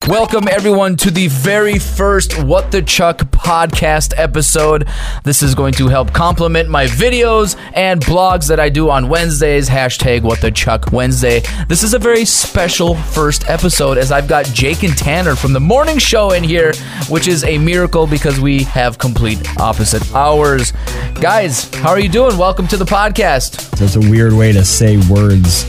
Welcome, everyone, to the very first What the Chuck podcast episode. This is going to help complement my videos and blogs that I do on Wednesdays, hashtag What the Chuck Wednesday. This is a very special first episode as I've got Jake and Tanner from the morning show in here, which is a miracle because we have complete opposite hours. Guys, how are you doing? Welcome to the podcast. That's a weird way to say words.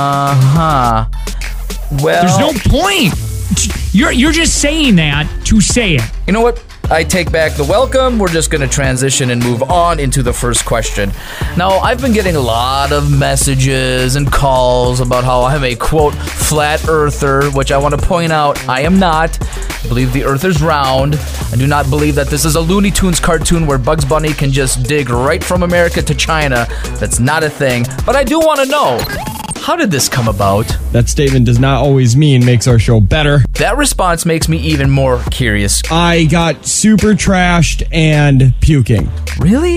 Well, there's no point. You're just saying that to say it. You know what? I take back the welcome. We're just going to transition and move on into the first question. Now, I've been getting a lot of messages and calls about how I'm a, quote, flat earther, which I want to point out I am not. I believe the earth is round. I do not believe that this is a Looney Tunes cartoon where Bugs Bunny can just dig right from America to China. That's not a thing. But I do want to know, how did this come about? That statement does not always mean makes our show better. That response makes me even more curious. I got super trashed and puking. Really?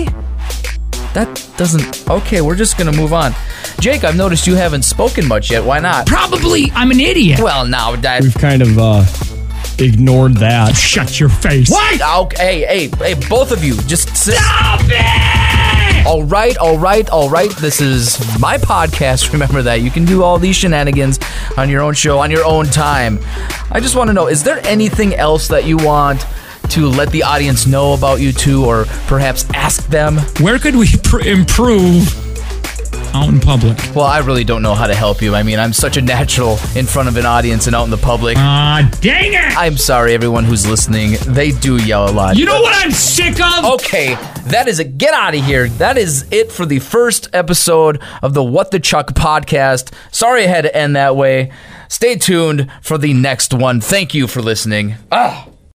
That doesn't... Okay, we're just going to move on. Jake, I've noticed you haven't spoken much yet. Why not? Probably I'm an idiot. Well, now that... We've kind of ignored that. Shut your face. What? Okay, hey, both of you, just sit. Stop it! All right. This is my podcast. Remember that. You can do all these shenanigans on your own show, on your own time. I just want to know, is there anything else that you want to let the audience know about you two, or perhaps ask them? Where could we improve out in public? Well, I really don't know how to help you. I mean, I'm such a natural in front of an audience and out in the public. Dang it! I'm sorry, everyone who's listening. They do yell a lot. You know what I'm sick of? Okay, that is it. Get out of here. That is it for the first episode of the What the Chuck podcast. Sorry I had to end that way. Stay tuned for the next one. Thank you for listening.